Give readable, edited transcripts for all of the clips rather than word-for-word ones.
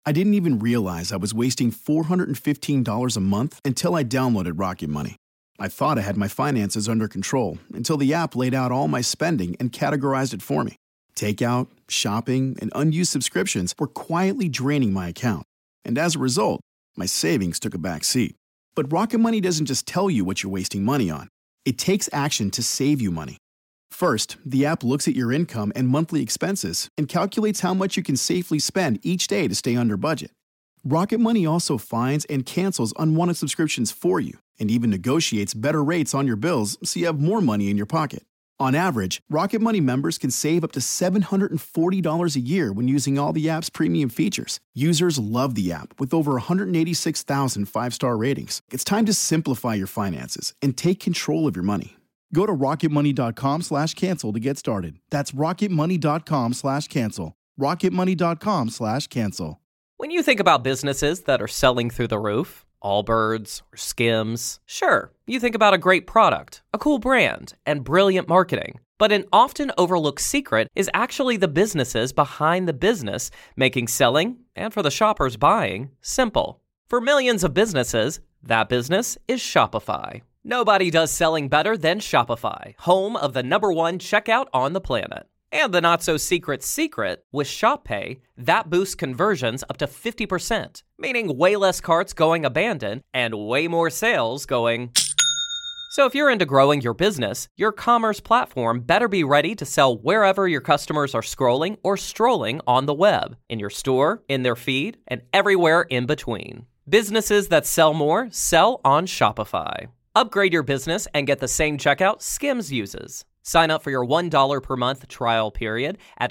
I didn't even realize I was wasting $415 a month until I downloaded Rocket Money. I thought I had my finances under control until the app laid out all my spending and categorized it for me. Takeout, shopping, and unused subscriptions were quietly draining my account. And as a result, my savings took a back seat. But Rocket Money doesn't just tell you what you're wasting money on. It takes action to save you money. First, the app looks at your income and monthly expenses and calculates how much you can safely spend each day to stay under budget. Rocket Money also finds and cancels unwanted subscriptions for you and even negotiates better rates on your bills so you have more money in your pocket. On average, Rocket Money members can save up to $740 a year when using all the app's premium features. Users love the app with over 186,000 five-star ratings. It's time to simplify your finances and take control of your money. Go to rocketmoney.com/cancel to get started. That's rocketmoney.com/cancel. rocketmoney.com/cancel. When you think about businesses that are selling through the roof, Allbirds or Skims, sure, you think about a great product, a cool brand, and brilliant marketing. But an often overlooked secret is actually the businesses behind the business making selling, and for the shoppers buying, simple. For millions of businesses, that business is Shopify. Nobody does selling better than Shopify, home of the #1 checkout on the planet. And the not-so-secret secret, with Shop Pay, that boosts conversions up to 50%, meaning way less carts going abandoned and way more sales going. So if you're into growing your business, your commerce platform better be ready to sell wherever your customers are scrolling or strolling on the web, in your store, in their feed, and everywhere in between. Businesses that sell more sell on Shopify. Upgrade your business and get the same checkout Skims uses. Sign up for your $1 per month trial period at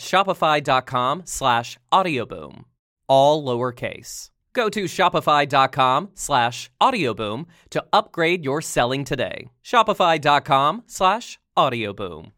shopify.com/audioboom. All lowercase. Go to shopify.com/audioboom to upgrade your selling today. Shopify.com/audioboom.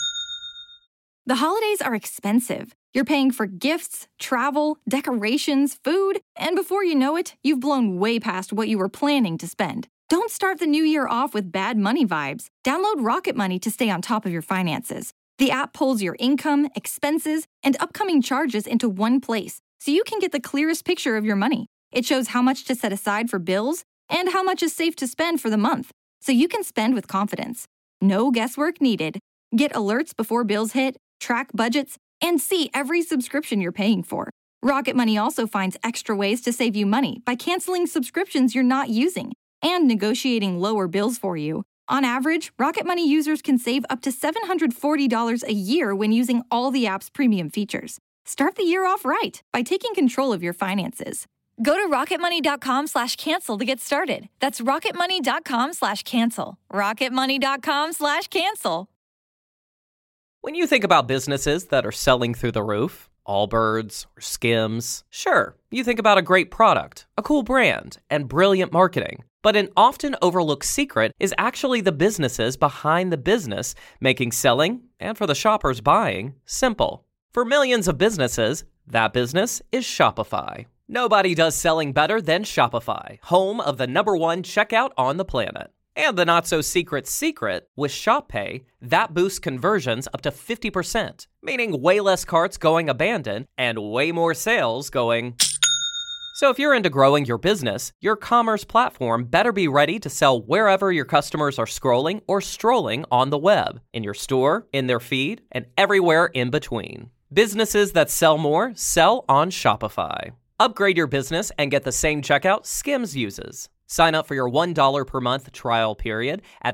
The holidays are expensive. You're paying for gifts, travel, decorations, food, and before you know it, you've blown way past what you were planning to spend. Don't start the new year off with bad money vibes. Download Rocket Money to stay on top of your finances. The app pulls your income, expenses, and upcoming charges into one place, so you can get the clearest picture of your money. It shows how much to set aside for bills and how much is safe to spend for the month, so you can spend with confidence. No guesswork needed. Get alerts before bills hit, track budgets, and see every subscription you're paying for. Rocket Money also finds extra ways to save you money by canceling subscriptions you're not using and negotiating lower bills for you. On average, Rocket Money users can save up to $740 a year when using all the app's premium features. Start the year off right by taking control of your finances. Go to rocketmoney.com/cancel to get started. That's rocketmoney.com/cancel. rocketmoney.com/cancel. When you think about businesses that are selling through the roof, Allbirds or Skims, sure, you think about a great product, a cool brand, and brilliant marketing. But an often overlooked secret is actually the businesses behind the business making selling, and for the shoppers buying, simple. For millions of businesses, that business is Shopify. Nobody does selling better than Shopify, home of the #1 checkout on the planet. And the not-so-secret secret, with Shop Pay, that boosts conversions up to 50%, meaning way less carts going abandoned and way more sales going. So if you're into growing your business, your commerce platform better be ready to sell wherever your customers are scrolling or strolling on the web, in your store, in their feed, and everywhere in between. Businesses that sell more sell on Shopify. Upgrade your business and get the same checkout Skims uses. Sign up for your $1 per month trial period at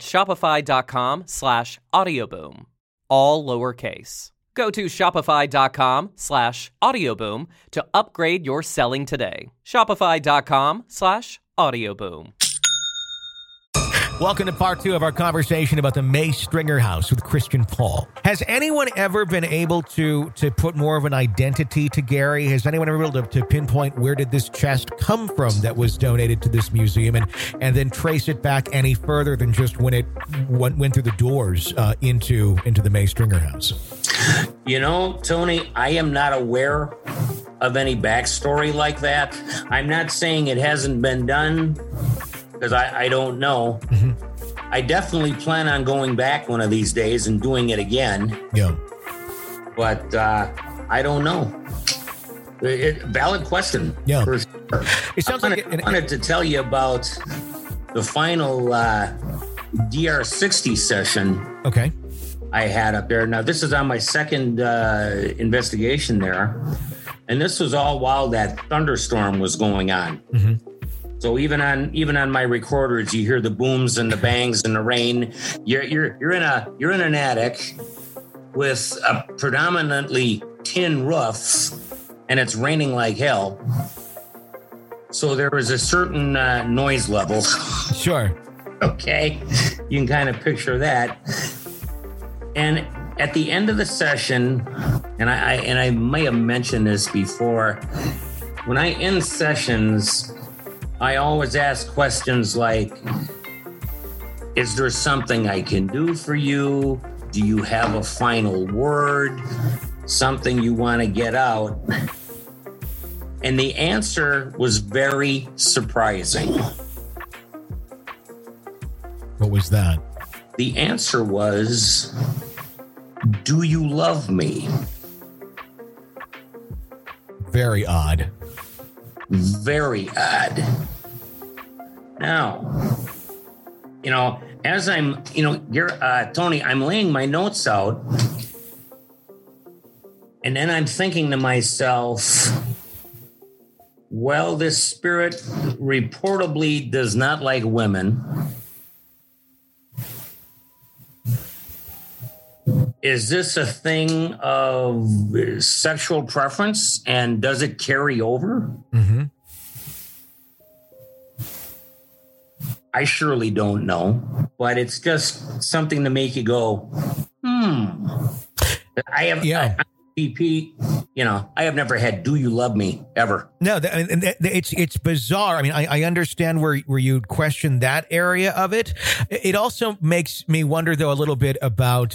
shopify.com/audioboom. All lowercase. Go to shopify.com/audioboom to upgrade your selling today. Shopify.com/audioboom. Welcome to part 2 of our conversation about the May Stringer House with Christian Paul. Has anyone ever been able to put more of an identity to Gary? Has anyone ever been able to pinpoint where did this chest come from that was donated to this museum and then trace it back any further than just when it went through the doors into the May Stringer House? You know, Tony, I am not aware of any backstory like that. I'm not saying it hasn't been done, because I don't know. Mm-hmm. I definitely plan on going back one of these days and doing it again. Yeah. But I don't know. Valid question. Yeah. For sure. It sounds I wanted to tell you about the final DR60 session. Okay. I had up there. Now, this is on my second investigation there. And this was all while that thunderstorm was going on. Mm-hmm. So even on my recorders, you hear the booms and the bangs and the rain. You're in an attic with a predominantly tin roof, and it's raining like hell. So there was a certain noise level. Sure. Okay, you can kind of picture that. And at the end of the session, and I may have mentioned this before, when I end sessions, I always ask questions like, is there something I can do for you? Do you have a final word? Something you want to get out? And the answer was very surprising. What was that? The answer was, do you love me? Very odd. Very odd. Now, as I'm, Tony, I'm laying my notes out, and then I'm thinking to myself, well, this spirit reportedly does not like women. Is this a thing of sexual preference, and does it carry over? Mm-hmm. I surely don't know, but it's just something to make you go, I have, yeah. I have never had "Do you love me?" ever. No, it's bizarre. I mean, I understand where you'd question that area of it. It also makes me wonder, though, a little bit about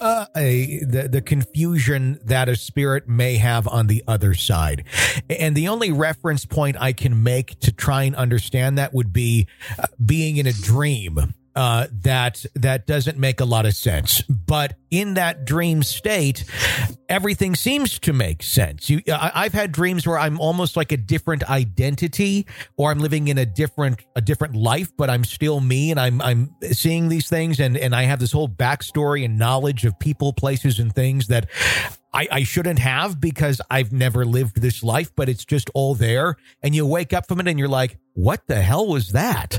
the confusion that a spirit may have on the other side. And the only reference point I can make to try and understand that would be being in a dream. That doesn't make a lot of sense. But in that dream state, everything seems to make sense. I've had dreams where I'm almost like a different identity, or I'm living in a different life, but I'm still me, and I'm seeing these things, and I have this whole backstory and knowledge of people, places, and things that I shouldn't have because I've never lived this life, but it's just all there. And you wake up from it and you're like, what the hell was that?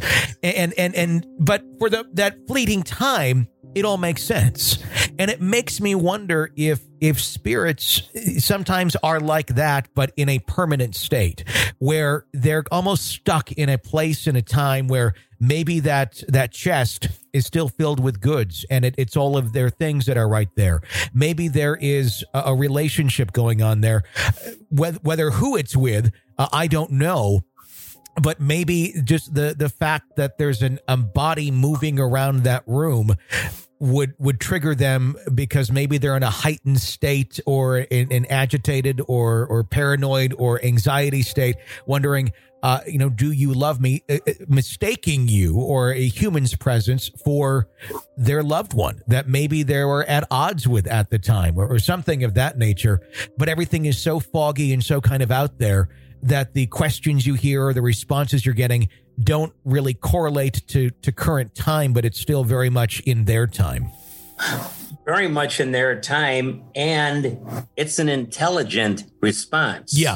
But for that fleeting time, it all makes sense. And it makes me wonder if spirits sometimes are like that, but in a permanent state where they're almost stuck in a place in a time where maybe that chest is still filled with goods, and it's all of their things that are right there. Maybe there is a relationship going on there, whether who it's with, I don't know. But maybe just the fact that there's a body moving around that room would trigger them, because maybe they're in a heightened state, or in an agitated or paranoid or anxiety state, wondering, do you love me? Mistaking you or a human's presence for their loved one that maybe they were at odds with at the time, or something of that nature. But everything is so foggy and so kind of out there that the questions you hear or the responses you're getting don't really correlate to current time, but it's still very much in their time. Very much in their time, and it's an intelligent response. Yeah.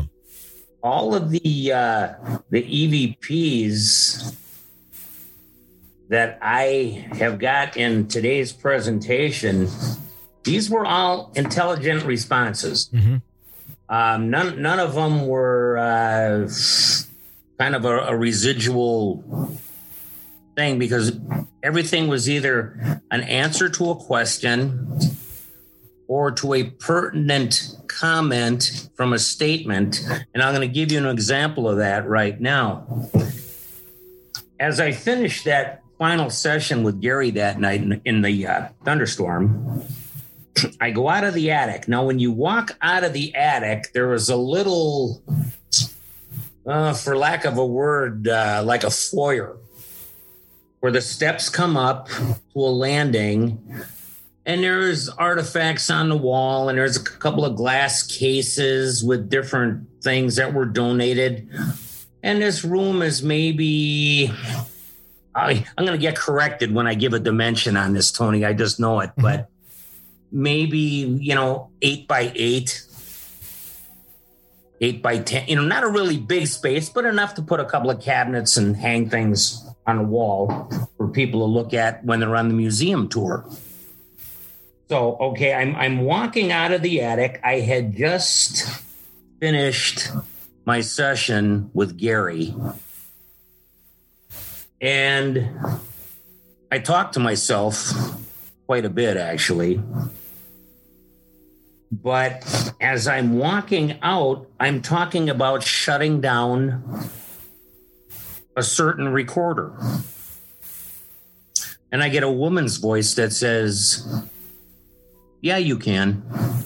All of the EVPs that I have got in today's presentation, these were all intelligent responses. Mm-hmm. None of them were kind of a residual thing, because everything was either an answer to a question or to a pertinent comment from a statement. And I'm going to give you an example of that right now. As I finished that final session with Gary that night in the thunderstorm, I go out of the attic. Now, when you walk out of the attic, there was a little, for lack of a word, like a foyer, where the steps come up to a landing, And there's artifacts on the wall, and there's a couple of glass cases with different things that were donated. And this room is maybe, I'm going to get corrected when I give a dimension on this, Tony. I just know it, but maybe, 8 by 8, 8 by 10, not a really big space, but enough to put a couple of cabinets and hang things on the wall for people to look at when they're on the museum tour. So, okay, I'm walking out of the attic. I had just finished my session with Gary. And I talked to myself quite a bit, actually. But as I'm walking out, I'm talking about shutting down a certain recorder. And I get a woman's voice that says, "Yeah, you can."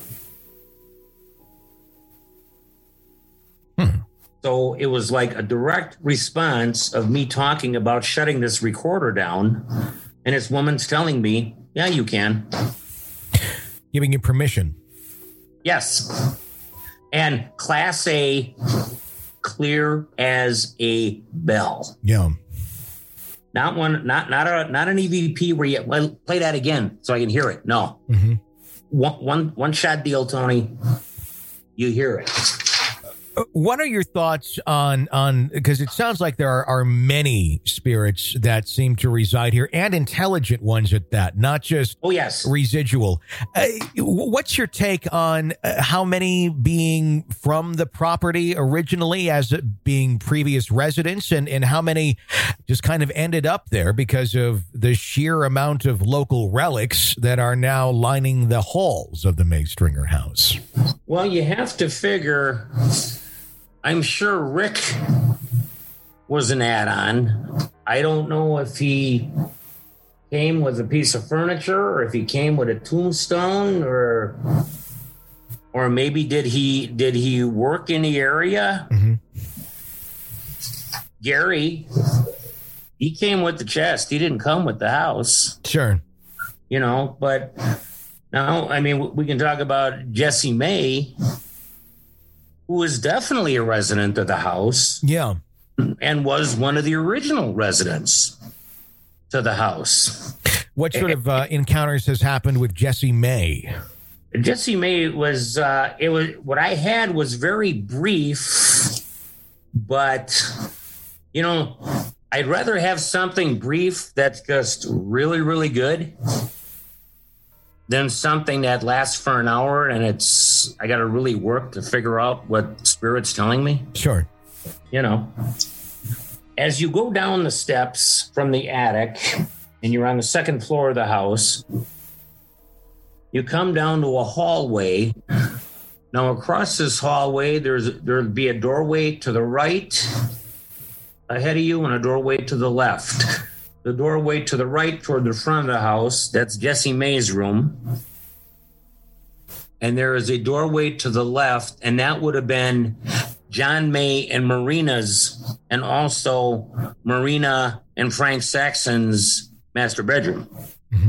So it was like a direct response of me talking about shutting this recorder down. And this woman's telling me, "Yeah, you can." Giving you permission. Yes. And Class A, clear as a bell. Yeah. Not an EVP where you play that again so I can hear it. No. Mm-hmm. One shot deal, Tony. You hear it. What are your thoughts on because it sounds like there are many spirits that seem to reside here, and intelligent ones at that, not just residual. What's your take on how many being from the property originally as being previous residents, and how many just kind of ended up there because of the sheer amount of local relics that are now lining the halls of the May Stringer house? Well, you have to figure, I'm sure Rick was an add-on. I don't know if he came with a piece of furniture or if he came with a tombstone or maybe did he work in the area? Mm-hmm. Gary, he came with the chest. He didn't come with the house. Sure. But now, I mean, we can talk about Jessie May, who is definitely a resident of the house. Yeah. And was one of the original residents to the house. What sort of encounters has happened with Jessie May? Jessie May was what I had was very brief, but I'd rather have something brief that's just really, really good than something that lasts for an hour and I got to really work to figure out what Spirit's telling me. Sure. As you go down the steps from the attic and you're on the second floor of the house, you come down to a hallway. Now, across this hallway, there'll be a doorway to the right ahead of you and a doorway to the left. The doorway to the right toward the front of the house, that's Jessie May's room. And there is a doorway to the left, and that would have been John May and Marina's, and also Marina and Frank Saxon's master bedroom. Mm-hmm.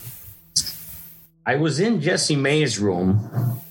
I was in Jessie May's room,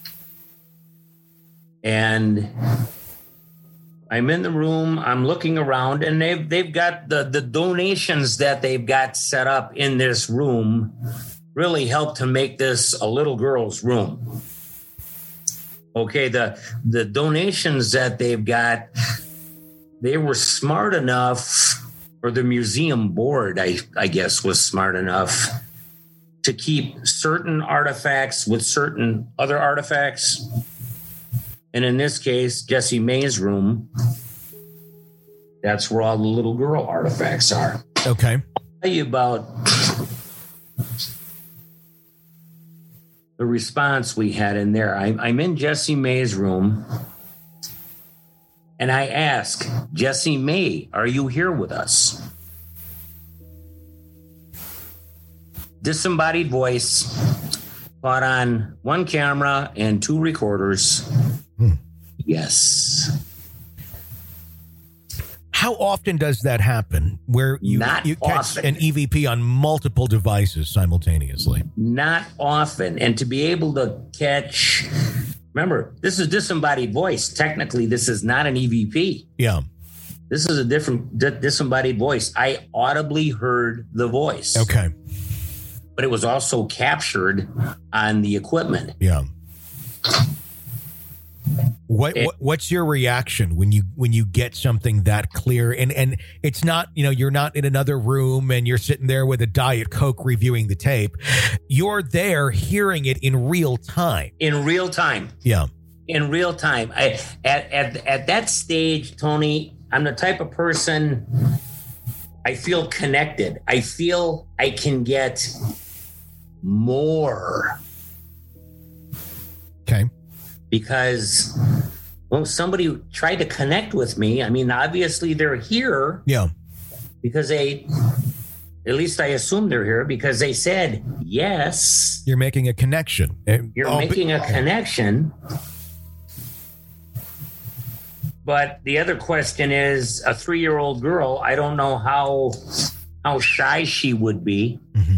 and I'm in the room, I'm looking around, and they've got the donations that they've got set up in this room really helped to make this a little girl's room. Okay, the donations that they've got, they were smart enough, or the museum board, I guess, was smart enough to keep certain artifacts with certain other artifacts. And in this case, Jessie May's room, that's where all the little girl artifacts are. Okay. I'll tell you about the response we had in there. I'm in Jessie May's room, and I ask, "Jessie May, are you here with us?" Disembodied voice, caught on one camera and 2 recorders. Yes. How often does that happen where you catch often. an EVP on multiple devices simultaneously? Not often. And to be able to catch, remember, this is disembodied voice. Technically, this is not an EVP. Yeah. This is a different disembodied voice. I audibly heard the voice. Okay. But it was also captured on the equipment. Yeah. What's your reaction when you get something that clear and it's not, you're not in another room and you're sitting there with a Diet Coke reviewing the tape. You're there hearing it in real time. In real time. Yeah. In real time. At that stage, Tony, I'm the type of person, I feel connected. I feel I can get more. Okay. Because, well, somebody tried to connect with me. I mean, obviously they're here. Yeah. Because at least I assume they're here because they said yes. You're making a connection. You're making a connection. But the other question is a 3-year-old girl. I don't know how shy she would be. Mm-hmm.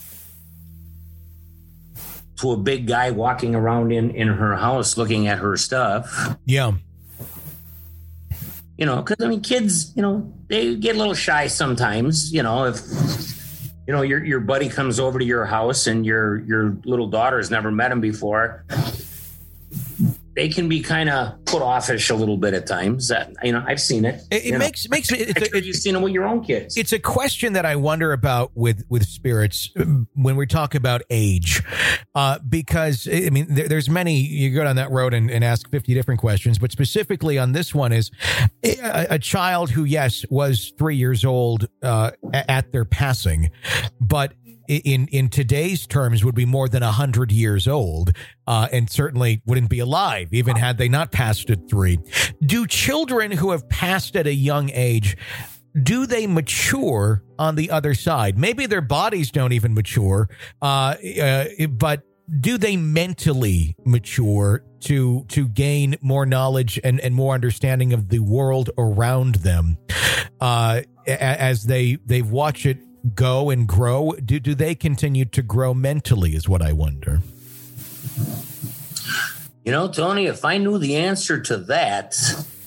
To a big guy walking around in her house looking at her stuff. Yeah. Because, I mean, kids, they get a little shy sometimes, if, your buddy comes over to your house and your little daughter has never met him before. They can be kind of put offish a little bit at times. I've seen it. It makes it. You've seen it with your own kids. It's a question that I wonder about with spirits when we talk about age, because I mean, there's many. You go down that road and ask 50 different questions, but specifically on this one is a child who, yes, was 3 years old at their passing, but in today's terms would be more than 100 years old, and certainly wouldn't be alive even had they not passed at 3. Do children who have passed at a young age, do they mature on the other side? Maybe their bodies don't even mature, but do they mentally mature to gain more knowledge and more understanding of the world around them as they watch it go and grow? Do they continue to grow mentally is what I wonder. Tony, if I knew the answer to that,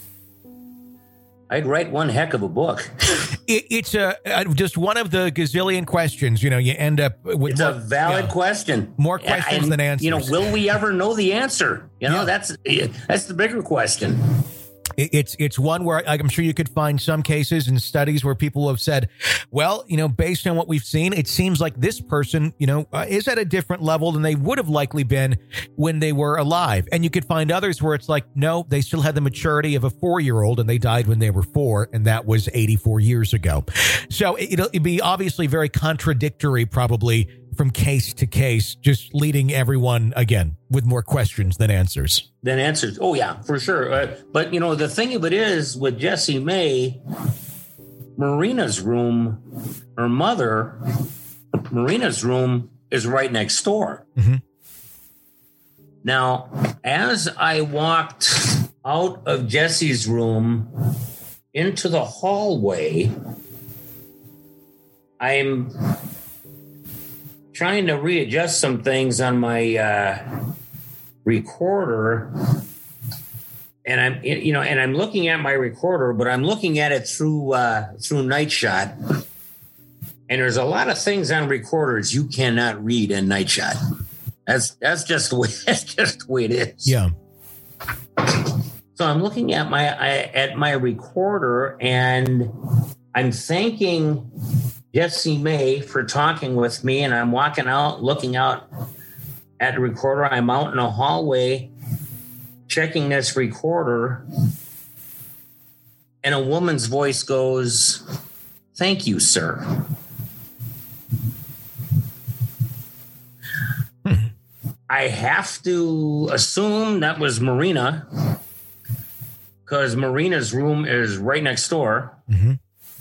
I'd write one heck of a book. It's just one of the gazillion questions. You end up with. It's a valid question. More questions than answers. Will we ever know the answer? That's the bigger question. It's one where I'm sure you could find some cases and studies where people have said, well, based on what we've seen, it seems like this person, is at a different level than they would have likely been when they were alive. And you could find others where it's like, no, they still had the maturity of a 4-year-old and they died when they were 4. And that was 84 years ago. So it'd be obviously very contradictory, probably from case to case, just leading everyone again with more questions than answers. Oh, yeah, for sure. But, the thing of it is with Jessie May, Marina's room, her mother, Marina's room is right next door. Mm-hmm. Now, as I walked out of Jessie's room into the hallway, I'm trying to readjust some things on my recorder, and I'm looking at my recorder, but I'm looking at it through Night Shot, and there's a lot of things on recorders you cannot read in Night Shot. That's just the way it is. Yeah. So I'm looking at my recorder, and I'm thanking Jessie May for talking with me, and I'm walking out, looking out at the recorder. I'm out in a hallway checking this recorder, and a woman's voice goes, "Thank you, sir." I have to assume that was Marina, because Marina's room is right next door. Mm-hmm.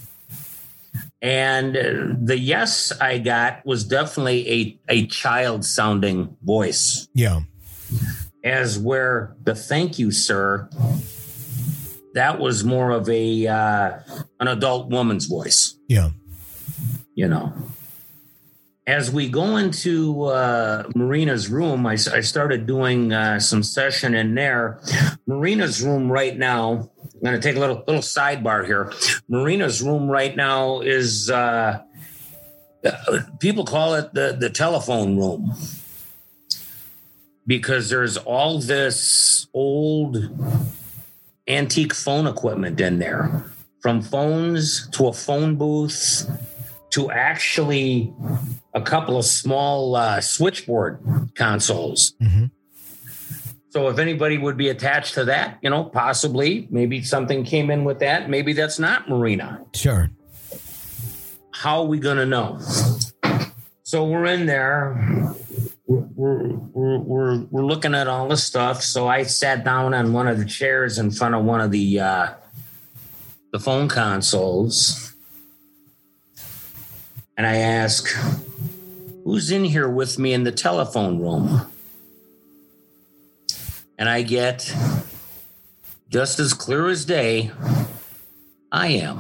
And the yes I got was definitely a child-sounding voice. Yeah. As where the "thank you, sir," that was more of an adult woman's voice. Yeah. You know, as we go into Marina's room, I started doing some session in there. Marina's room right now, I'm going to take a little sidebar here. Marina's room right now is, people call it the telephone room, because there's all this old antique phone equipment in there, from phones to a phone booth to actually a couple of small switchboard consoles. Mm-hmm. So if anybody would be attached to that, you know, possibly, maybe something came in with that. Maybe that's not Marina. Sure. How are we going to know? So we're in there. We're looking at all this stuff. So I sat down on one of the chairs in front of one of the phone consoles. And I ask, who's in here with me in the telephone room? And I get, just as clear as day, I am.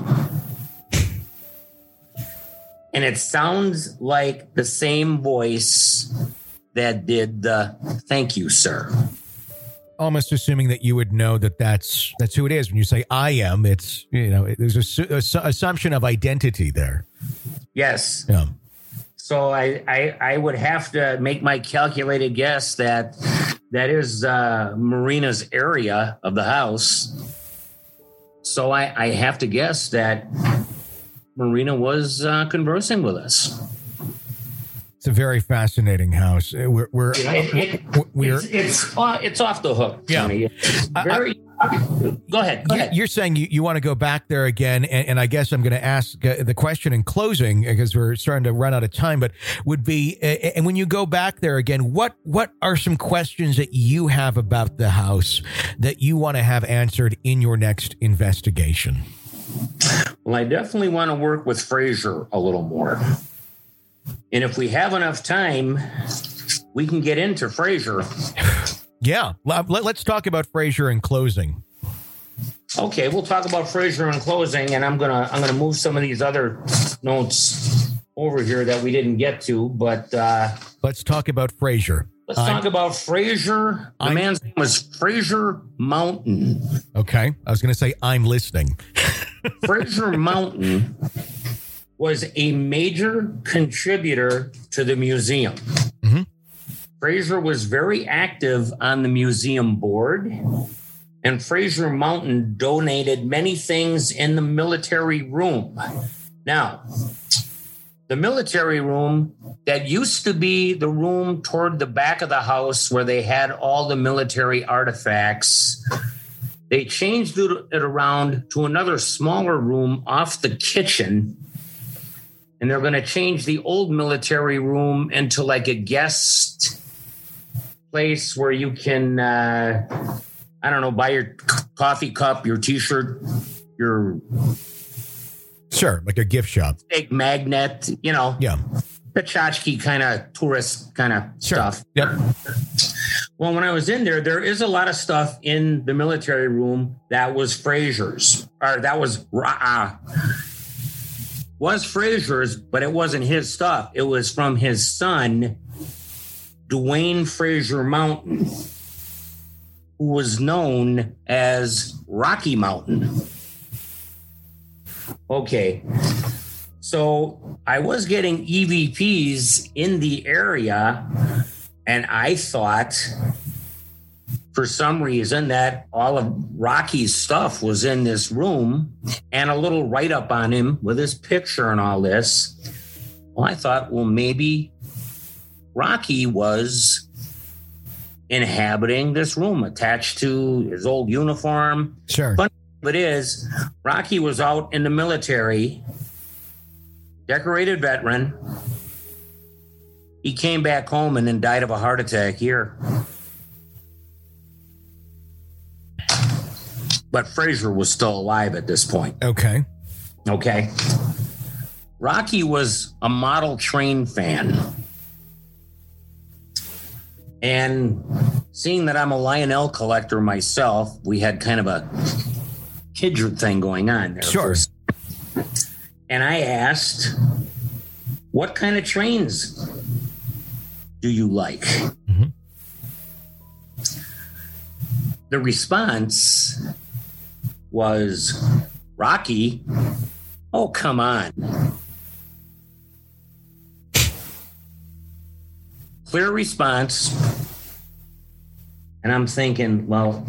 And it sounds like the same voice that did the thank you, sir. Almost assuming that you would know that's who it is. When you say I am, it's, you know, there's a assumption of identity there. Yes. Yeah. So I would have to make my calculated guess that is Marina's area of the house. So I have to guess that Marina was conversing with us. It's a very fascinating house. It's off the hook, Tony. Yeah. Go ahead. You're saying you want to go back there again, and I guess I'm going to ask the question in closing, because we're starting to run out of time, but would be, and when you go back there again, what are some questions that you have about the house that you want to have answered in your next investigation? Well, I definitely want to work with Fraser a little more. And if we have enough time, we can get into Fraser. Yeah, let's talk about Fraser in closing. Okay, we'll talk about Fraser in closing, and I'm gonna move some of these other notes over here that we didn't get to. But let's talk about Fraser. Let's talk about Fraser. The man's name was Fraser Mountain. Okay, I was going to say I'm listening. Fraser Mountain was a major contributor to the museum. Mm-hmm. Fraser was very active on the museum board, and Fraser Mountain donated many things in the military room. Now, the military room, that used to be the room toward the back of the house where they had all the military artifacts, they changed it around to another smaller room off the kitchen. And they're going to change the old military room into like a guest place where you can, buy your coffee cup, your T-shirt, your... Sure, like a gift shop. Steak magnet, Yeah. The tchotchke kind of tourist kind of stuff. Yep. Well, when I was in there, there is a lot of stuff in the military room that was Fraser's. Or that was Fraser's, but it wasn't his stuff. It was from his son, Dwayne Fraser Mountain, who was known as Rocky Mountain. Okay, so I was getting EVPs in the area, and I thought for some reason that all of Rocky's stuff was in this room and a little write-up on him with his picture and all this. Well, I thought, well, maybe Rocky was inhabiting this room attached to his old uniform. Sure. But it is, Rocky was out in the military, decorated veteran. He came back home and then died of a heart attack here. But Fraser was still alive at this point. Okay. Rocky was a model train fan. And seeing that I'm a Lionel collector myself, we had kind of a kindred thing going on there. Sure. And I asked, what kind of trains do you like? Mm-hmm. The response was, Rocky? Oh, come on. Clear response. And I'm thinking, well,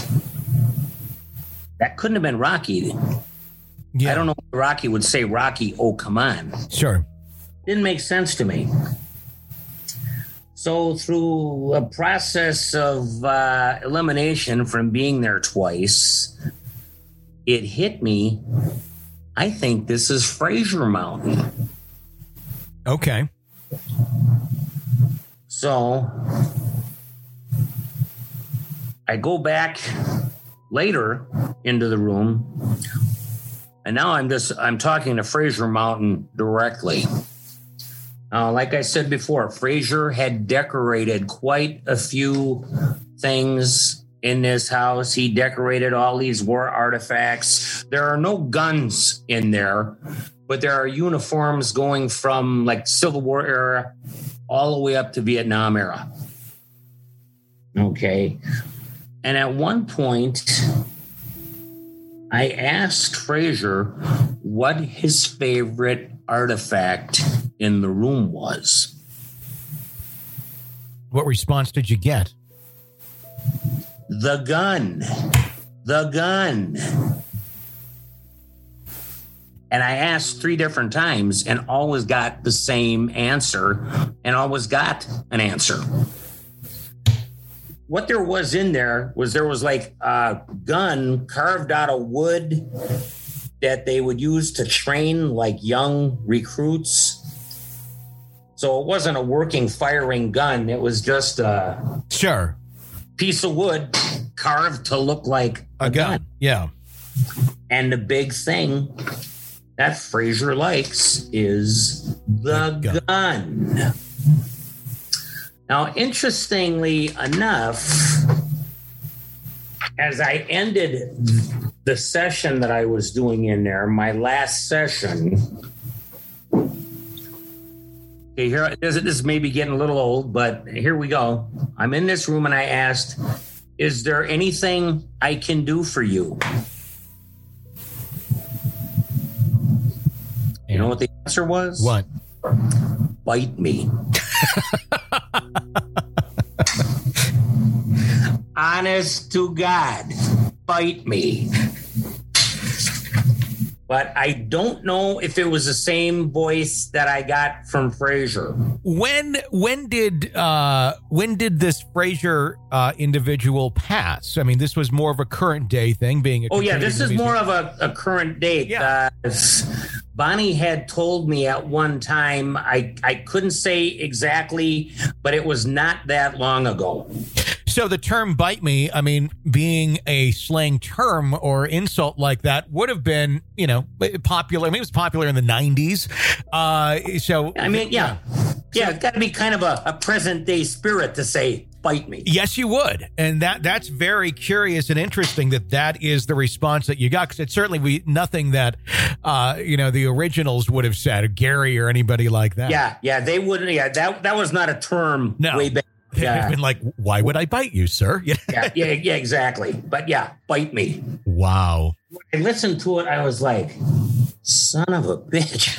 that couldn't have been Rocky. Yeah. I don't know if Rocky would say, Rocky, oh, come on. Sure. Didn't make sense to me. So through a process of elimination from being there twice, it hit me. I think this is Fraser Mountain. Okay. So I go back later into the room, and now I'm talking to Fraser Mountain directly. Like I said before, Fraser had decorated quite a few things in this house. He decorated all these war artifacts. There are no guns in there, but there are uniforms going from like Civil War era all the way up to Vietnam era. Okay. And at one point, I asked Fraser what his favorite artifact in the room was. What response did you get? The gun. The gun. And I asked 3 different times and always got the same answer and always got an answer. What there was in there was like a gun carved out of wood that they would use to train like young recruits. So it wasn't a working firing gun. It was just a Sure. piece of wood carved to look like a gun. Yeah. And the big thing that Fraser likes is the gun. Now, interestingly enough, as I ended the session that I was doing in there, my last session, okay, here this may be getting a little old, but here we go. I'm in this room and I asked, is there anything I can do for you? You know what the answer was? What? Bite me. Honest to God, bite me. But I don't know if it was the same voice that I got from Fraser. When did this Fraser individual pass? I mean, this was more of a current day thing, being a This is more of a current date. Yeah. Bonnie had told me at one time, I couldn't say exactly, but it was not that long ago. So the term "bite me," I mean, being a slang term or insult like that would have been, popular. I mean, it was popular in the 90s. It's got to be kind of a present day spirit to say, bite me. Yes, you would. And that's very curious and interesting that is the response that you got, because it's certainly nothing that, the originals would have said, or Gary or anybody like that. Yeah, they wouldn't. Yeah, that was not a term way back. They'd have been like, why would I bite you, sir? yeah, exactly. But yeah, bite me. Wow. When I listened to it, I was like, son of a bitch.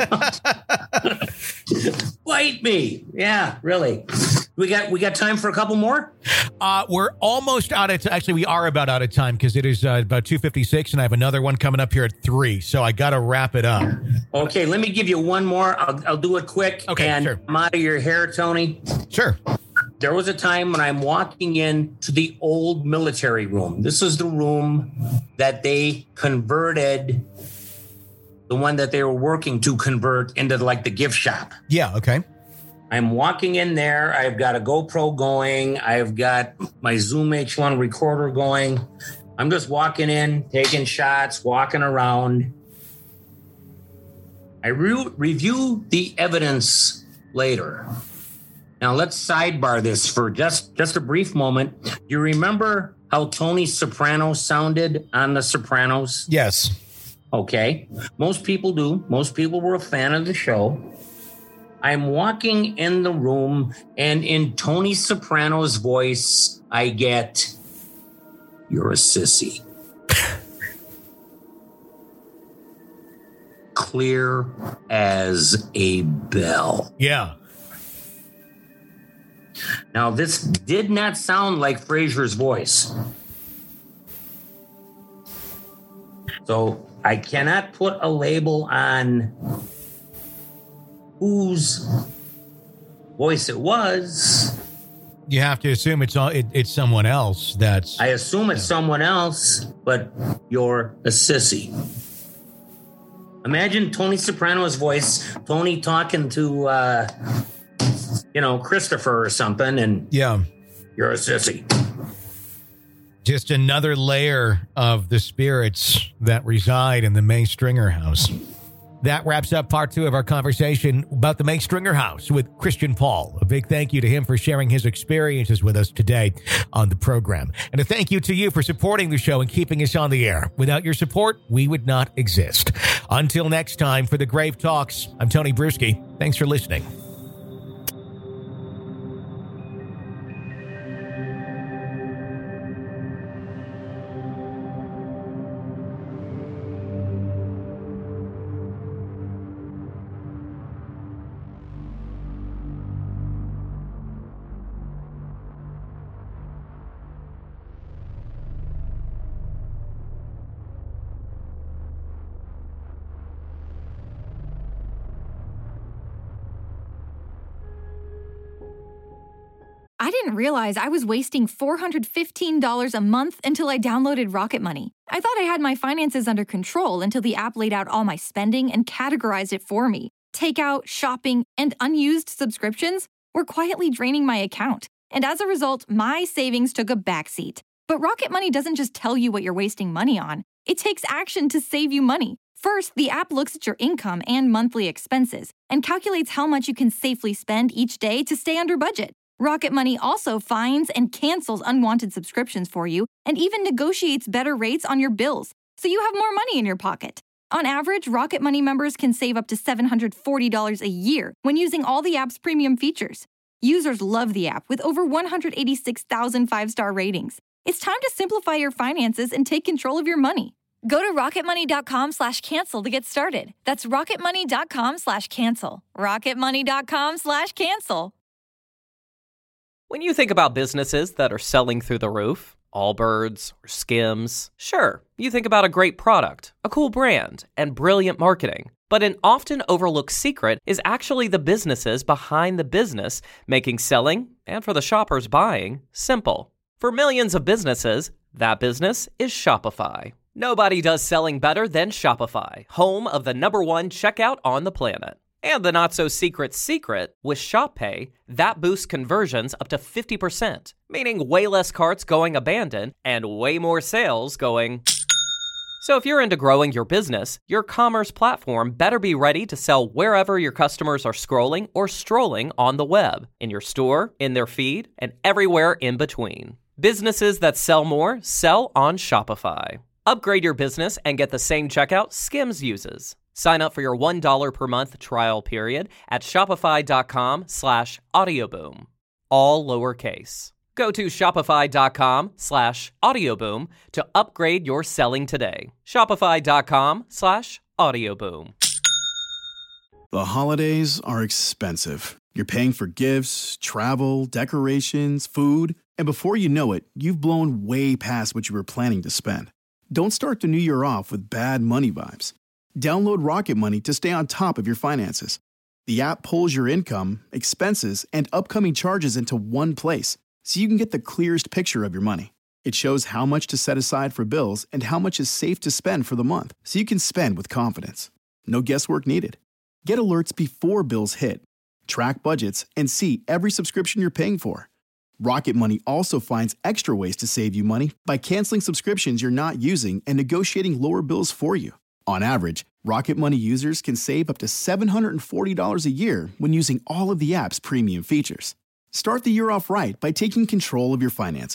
Bite me. Yeah, really. We got time for a couple more? We're almost out of time. Actually, we are about out of time because it is about 2:56, and I have another one coming up here at 3. So I got to wrap it up. Okay, let me give you one more. I'll do it quick. Okay, and sure. I'm out of your hair, Tony. Sure. There was a time when I'm walking into the old military room. This is the room that they converted, the one that they were working to convert into like the gift shop. Yeah, okay. I'm walking in there. I've got a GoPro going. I've got my Zoom H1 recorder going. I'm just walking in, taking shots, walking around. I review the evidence later. Now let's sidebar this for just a brief moment. You remember how Tony Soprano sounded on The Sopranos? Yes. Okay. Most people do. Most people were a fan of the show. I'm walking in the room, and in Tony Soprano's voice, I get, "You're a sissy." Clear as a bell. Yeah. Now, this did not sound like Frasier's voice. So I cannot put a label on whose voice it was. You have to assume it's someone else. I assume it's someone else, but you're a sissy. Imagine Tony Soprano's voice, Tony talking to, Christopher or something, and you're a sissy. Just another layer of the spirits that reside in the May Stringer house. That wraps up part 2 of our conversation about the May Stringer house with Christian Paul. A big thank you to him for sharing his experiences with us today on the program. And a thank you to you for supporting the show and keeping us on the air. Without your support, we would not exist. Until next time, for the Grave Talks, I'm Tony Bruschi. Thanks for listening. I didn't realize I was wasting $415 a month until I downloaded Rocket Money. I thought I had my finances under control until the app laid out all my spending and categorized it for me. Takeout, shopping, and unused subscriptions were quietly draining my account. And as a result, my savings took a backseat. But Rocket Money doesn't just tell you what you're wasting money on. It takes action to save you money. First, the app looks at your income and monthly expenses and calculates how much you can safely spend each day to stay under budget. Rocket Money also finds and cancels unwanted subscriptions for you and even negotiates better rates on your bills, so you have more money in your pocket. On average, Rocket Money members can save up to $740 a year when using all the app's premium features. Users love the app with over 186,000 five-star ratings. It's time to simplify your finances and take control of your money. Go to rocketmoney.com/cancel to get started. That's rocketmoney.com/cancel. rocketmoney.com/cancel. When you think about businesses that are selling through the roof, Allbirds or Skims, sure, you think about a great product, a cool brand, and brilliant marketing. But an often overlooked secret is actually the businesses behind the business, making selling, and for the shoppers buying, simple. For millions of businesses, that business is Shopify. Nobody does selling better than Shopify, home of the #1 checkout on the planet. And the not-so-secret secret, with ShopPay, that boosts conversions up to 50%, meaning way less carts going abandoned and way more sales going. So if you're into growing your business, your commerce platform better be ready to sell wherever your customers are scrolling or strolling on the web, in your store, in their feed, and everywhere in between. Businesses that sell more sell on Shopify. Upgrade your business and get the same checkout Skims uses. Sign up for your $1 per month trial period at shopify.com/audioboom. All lowercase. Go to shopify.com/audioboom to upgrade your selling today. Shopify.com/audioboom. The holidays are expensive. You're paying for gifts, travel, decorations, food, and before you know it, you've blown way past what you were planning to spend. Don't start the new year off with bad money vibes. Download Rocket Money to stay on top of your finances. The app pulls your income, expenses, and upcoming charges into one place, so you can get the clearest picture of your money. It shows how much to set aside for bills and how much is safe to spend for the month, so you can spend with confidence. No guesswork needed. Get alerts before bills hit, track budgets, and see every subscription you're paying for. Rocket Money also finds extra ways to save you money by canceling subscriptions you're not using and negotiating lower bills for you. On average, Rocket Money users can save up to $740 a year when using all of the app's premium features. Start the year off right by taking control of your finances.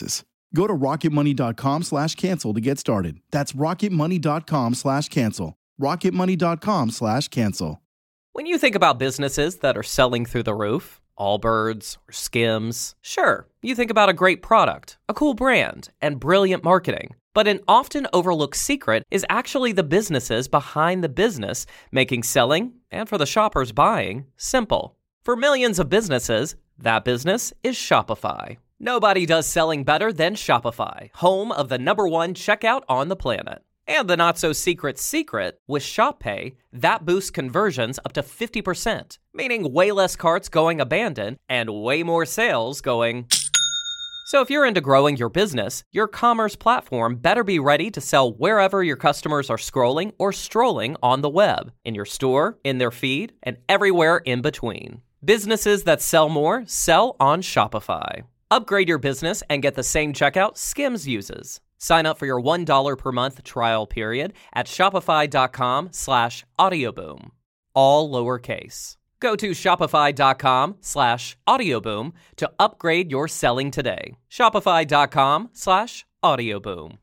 Go to rocketmoney.com/cancel to get started. That's rocketmoney.com/cancel. rocketmoney.com/cancel. When you think about businesses that are selling through the roof, Allbirds or Skims, sure, you think about a great product, a cool brand, and brilliant marketing. But an often overlooked secret is actually the businesses behind the business, making selling, and for the shoppers buying, simple. For millions of businesses, that business is Shopify. Nobody does selling better than Shopify, home of the #1 checkout on the planet. And the not-so-secret secret, with Shop Pay, that boosts conversions up to 50%, meaning way less carts going abandoned and way more sales going. So if you're into growing your business, your commerce platform better be ready to sell wherever your customers are scrolling or strolling on the web, in your store, in their feed, and everywhere in between. Businesses that sell more sell on Shopify. Upgrade your business and get the same checkout Skims uses. Sign up for your $1 per month trial period at shopify.com/audioboom. All lowercase. Go to shopify.com/audioboom to upgrade your selling today. Shopify.com/audioboom.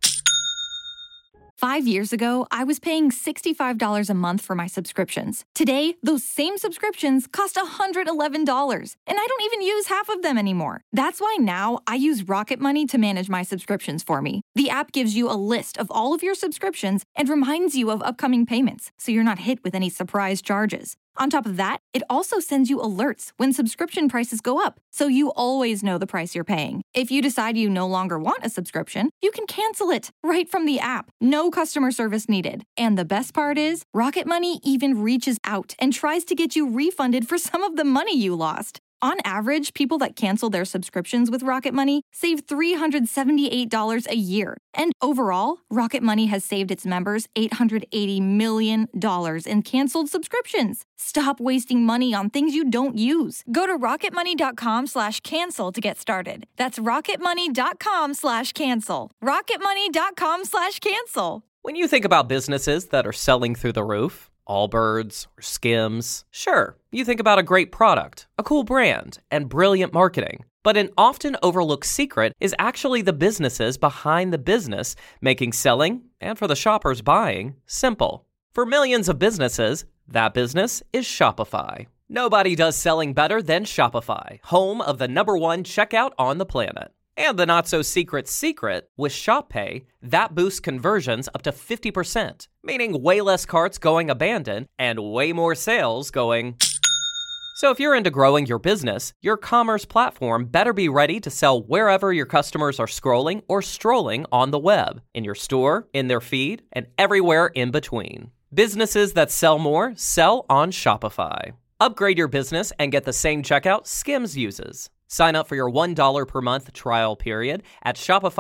5 years ago, I was paying $65 a month for my subscriptions. Today, those same subscriptions cost $111, and I don't even use half of them anymore. That's why now I use Rocket Money to manage my subscriptions for me. The app gives you a list of all of your subscriptions and reminds you of upcoming payments, so you're not hit with any surprise charges. On top of that, it also sends you alerts when subscription prices go up, so you always know the price you're paying. If you decide you no longer want a subscription, you can cancel it right from the app. No customer service needed. And the best part is, Rocket Money even reaches out and tries to get you refunded for some of the money you lost. On average, people that cancel their subscriptions with Rocket Money save $378 a year. And overall, Rocket Money has saved its members $880 million in canceled subscriptions. Stop wasting money on things you don't use. Go to rocketmoney.com/cancel to get started. That's rocketmoney.com/cancel. rocketmoney.com/cancel. When you think about businesses that are selling through the roof, Allbirds or Skims, sure, you think about a great product, a cool brand, and brilliant marketing. But an often overlooked secret is actually the businesses behind the business, making selling, and for the shoppers buying, simple. For millions of businesses, that business is Shopify. Nobody does selling better than Shopify, home of the #1 checkout on the planet. And the not-so-secret secret, with Shop Pay, that boosts conversions up to 50%, meaning way less carts going abandoned and way more sales going. So if you're into growing your business, your commerce platform better be ready to sell wherever your customers are scrolling or strolling on the web, in your store, in their feed, and everywhere in between. Businesses that sell more sell on Shopify. Upgrade your business and get the same checkout Skims uses. Sign up for your $1 per month trial period at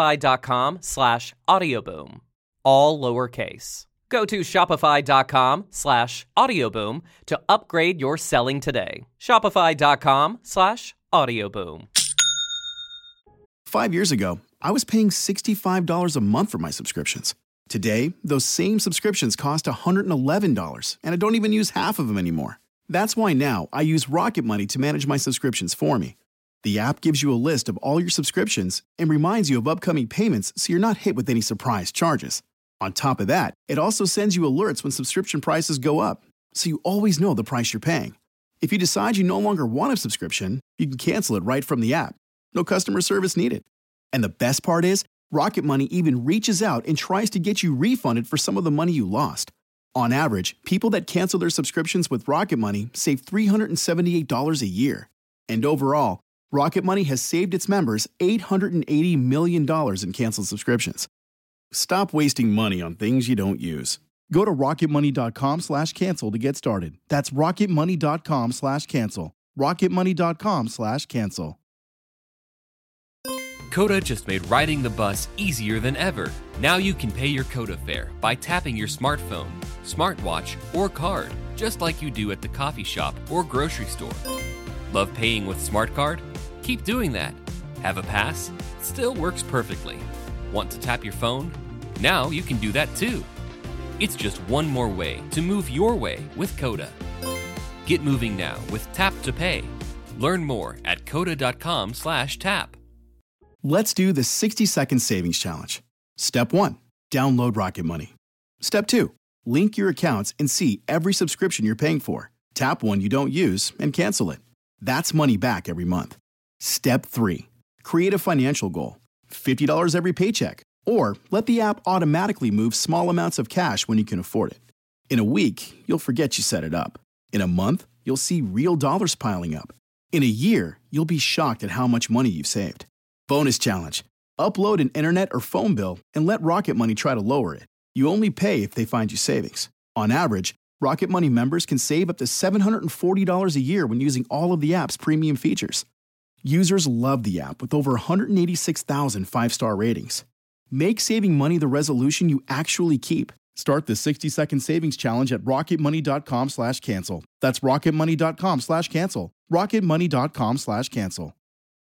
shopify.com/audioboom. All lowercase. Go to shopify.com/audioboom to upgrade your selling today. Shopify.com/audioboom. 5 years ago, I was paying $65 a month for my subscriptions. Today, those same subscriptions cost $111, and I don't even use half of them anymore. That's why now I use Rocket Money to manage my subscriptions for me. The app gives you a list of all your subscriptions and reminds you of upcoming payments, so you're not hit with any surprise charges. On top of that, it also sends you alerts when subscription prices go up, so you always know the price you're paying. If you decide you no longer want a subscription, you can cancel it right from the app. No customer service needed. And the best part is, Rocket Money even reaches out and tries to get you refunded for some of the money you lost. On average, people that cancel their subscriptions with Rocket Money save $378 a year. And overall, Rocket Money has saved its members $880 million in canceled subscriptions. Stop wasting money on things you don't use. Go to rocketmoney.com/cancel to get started. That's rocketmoney.com/cancel. rocketmoney.com/cancel. Coda just made riding the bus easier than ever. Now you can pay your Coda fare by tapping your smartphone, smartwatch, or card, just like you do at the coffee shop or grocery store. Love paying with Smart Card? Keep doing that. Have a pass? Still works perfectly. Want to tap your phone? Now you can do that too. It's just one more way to move your way with Coda. Get moving now with Tap to Pay. Learn more at coda.com/tap. Let's do the 60-second savings challenge. Step 1. Download Rocket Money. Step 2. Link your accounts and see every subscription you're paying for. Tap one you don't use and cancel it. That's money back every month. Step 3. Create a financial goal. $50 every paycheck. Or let the app automatically move small amounts of cash when you can afford it. In a week, you'll forget you set it up. In a month, you'll see real dollars piling up. In a year, you'll be shocked at how much money you've saved. Bonus challenge. Upload an internet or phone bill and let Rocket Money try to lower it. You only pay if they find you savings. On average, Rocket Money members can save up to $740 a year when using all of the app's premium features. Users love the app with over 186,000 five-star ratings. Make saving money the resolution you actually keep. Start the 60-second savings challenge at rocketmoney.com/cancel. That's rocketmoney.com/cancel. rocketmoney.com/cancel.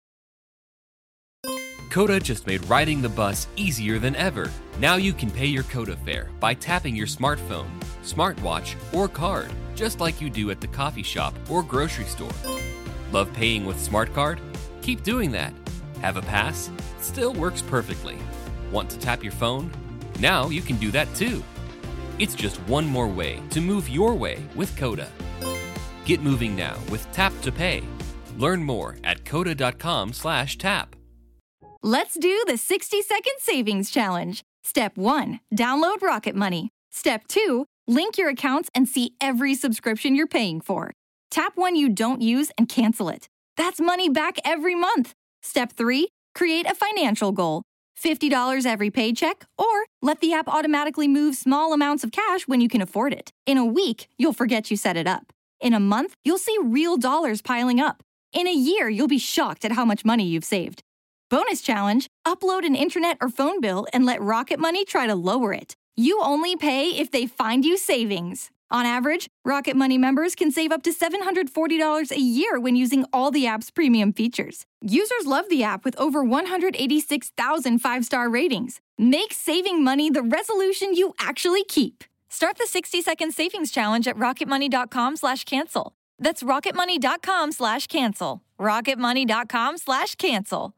Coda just made riding the bus easier than ever. Now you can pay your Coda fare by tapping your smartphone, smartwatch, or card, just like you do at the coffee shop or grocery store. Love paying with Smart Card? Keep doing that. Have a pass? Still works perfectly. Want to tap your phone? Now you can do that too. It's just one more way to move your way with Coda. Get moving now with Tap to Pay. Learn more at coda.com/tap. Let's do the 60-second savings challenge. Step 1. Download Rocket Money. Step 2. Link your accounts and see every subscription you're paying for. Tap one you don't use and cancel it. That's money back every month. Step 3. Create a financial goal. $50 every paycheck, or let the app automatically move small amounts of cash when you can afford it. In a week, you'll forget you set it up. In a month, you'll see real dollars piling up. In a year, you'll be shocked at how much money you've saved. Bonus challenge, upload an internet or phone bill and let Rocket Money try to lower it. You only pay if they find you savings. On average, Rocket Money members can save up to $740 a year when using all the app's premium features. Users love the app with over 186,000 five-star ratings. Make saving money the resolution you actually keep. Start the 60-second savings challenge at rocketmoney.com/cancel. That's rocketmoney.com/cancel. rocketmoney.com/cancel.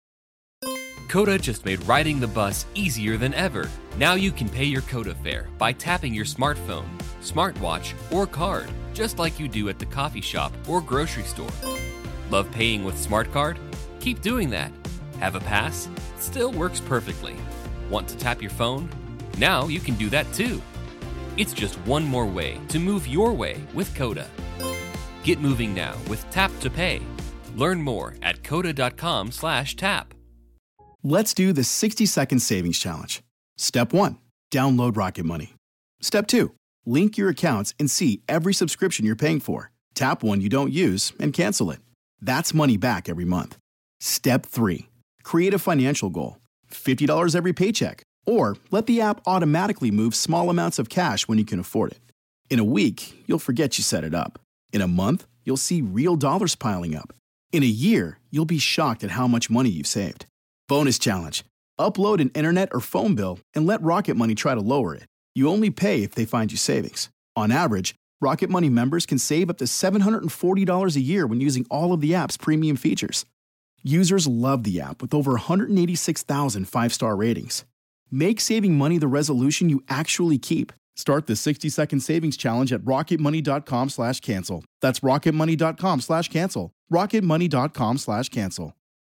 Coda just made riding the bus easier than ever. Now you can pay your Coda fare by tapping your smartphone, smartwatch, or card, just like you do at the coffee shop or grocery store. Love paying with Smart Card? Keep doing that. Have a pass? Still works perfectly. Want to tap your phone? Now you can do that too. It's just one more way to move your way with Coda. Get moving now with Tap to Pay. Learn more at coda.com/tap. Let's do the 60-second savings challenge. Step 1. Download Rocket Money. Step 2. Link your accounts and see every subscription you're paying for. Tap one you don't use and cancel it. That's money back every month. Step 3. Create a financial goal. $50 every paycheck. Or let the app automatically move small amounts of cash when you can afford it. In a week, you'll forget you set it up. In a month, you'll see real dollars piling up. In a year, you'll be shocked at how much money you've saved. Bonus challenge. Upload an internet or phone bill and let Rocket Money try to lower it. You only pay if they find you savings. On average, Rocket Money members can save up to $740 a year when using all of the app's premium features. Users love the app with over 186,000 five-star ratings. Make saving money the resolution you actually keep. Start the 60-second savings challenge at rocketmoney.com/cancel. That's rocketmoney.com/cancel. rocketmoney.com/cancel.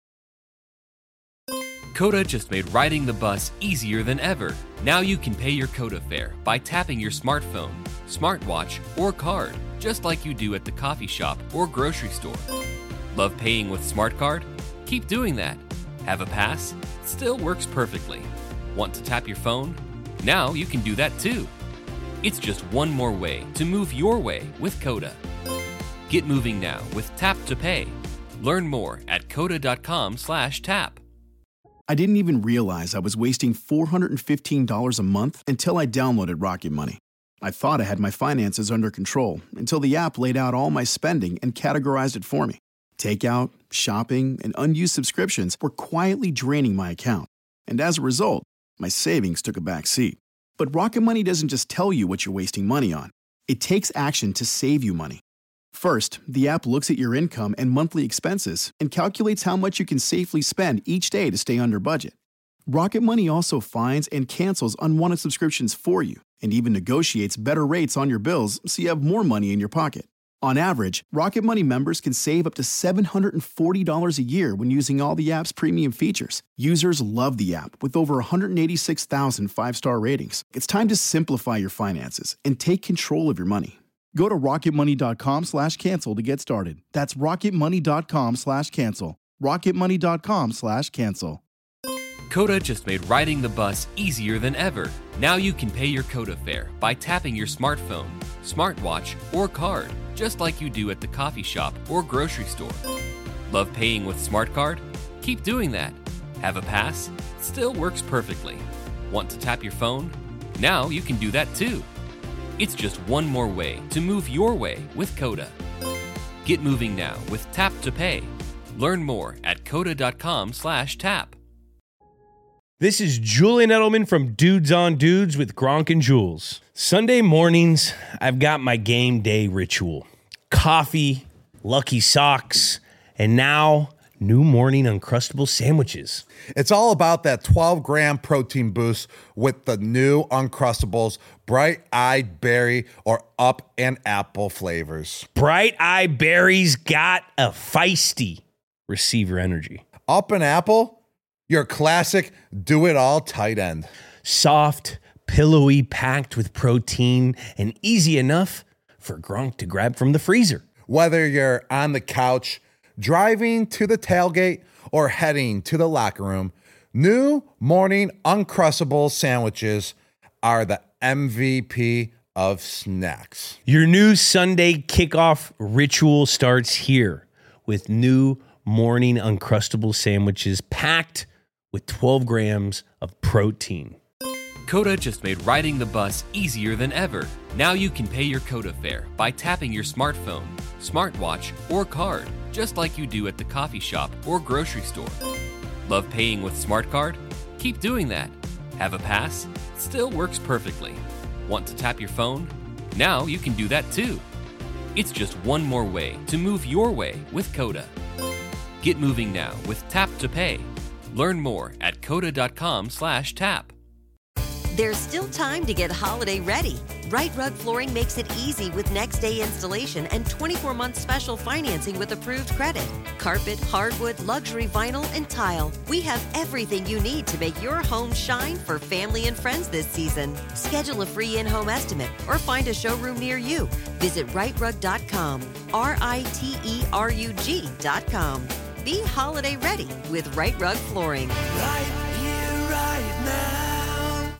Coda just made riding the bus easier than ever. Now you can pay your Coda fare by tapping your smartphone, smartwatch, or card, just like you do at the coffee shop or grocery store. Love paying with Smart Card? Keep doing that. Have a pass? Still works perfectly. Want to tap your phone? Now you can do that too. It's just one more way to move your way with Coda. Get moving now with Tap to Pay. Learn more at coda.com/tap. I didn't even realize I was wasting $415 a month until I downloaded Rocket Money. I thought I had my finances under control until the app laid out all my spending and categorized it for me. Takeout, shopping, and unused subscriptions were quietly draining my account. And as a result, my savings took a back seat. But Rocket Money doesn't just tell you what you're wasting money on. It takes action to save you money. First, the app looks at your income and monthly expenses and calculates how much you can safely spend each day to stay under budget. Rocket Money also finds and cancels unwanted subscriptions for you and even negotiates better rates on your bills so you have more money in your pocket. On average, Rocket Money members can save up to $740 a year when using all the app's premium features. Users love the app with over 186,000 five-star ratings. It's time to simplify your finances and take control of your money. Go to rocketmoney.com/cancel to get started. That's rocketmoney.com/cancel. rocketmoney.com/cancel. Coda just made riding the bus easier than ever. Now you can pay your Coda fare by tapping your smartphone, smartwatch, or card, just like you do at the coffee shop or grocery store. Love paying with SmartCard? Keep doing that. Have a pass? Still works perfectly. Want to tap your phone? Now you can do that too. It's just one more way to move your way with Coda. Get moving now with Tap to Pay. Learn more at coda.com/tap. This is Julian Edelman from Dudes on Dudes with Gronk and Jules. Sunday mornings, I've got my game day ritual. Coffee, Lucky Socks, and now new morning Uncrustable sandwiches. It's all about that 12-gram protein boost with the new Uncrustables, bright-eyed berry or up and apple flavors. Bright-eyed berries got a feisty receiver energy. Up and apple? Your classic do-it-all tight end. Soft, pillowy, packed with protein, and easy enough for Gronk to grab from the freezer. Whether you're on the couch, driving to the tailgate, or heading to the locker room, new morning Uncrustable sandwiches are the MVP of snacks. Your new Sunday kickoff ritual starts here with new morning Uncrustable sandwiches packed with 12 grams of protein. Coda just made riding the bus easier than ever. Now you can pay your Coda fare by tapping your smartphone, smartwatch, or card, just like you do at the coffee shop or grocery store. Love paying with SmartCard? Keep doing that. Have a pass? Still works perfectly. Want to tap your phone? Now you can do that too. It's just one more way to move your way with Coda. Get moving now with Tap to Pay. Learn more at coda.com/tap. There's still time to get holiday ready. Right Rug Flooring makes it easy with next day installation and 24-month special financing with approved credit. Carpet, hardwood, luxury vinyl, and tile. We have everything you need to make your home shine for family and friends this season. Schedule a free in-home estimate or find a showroom near you. Visit rightrug.com, RITERUG.com. Be holiday ready with Right Rug Flooring. Right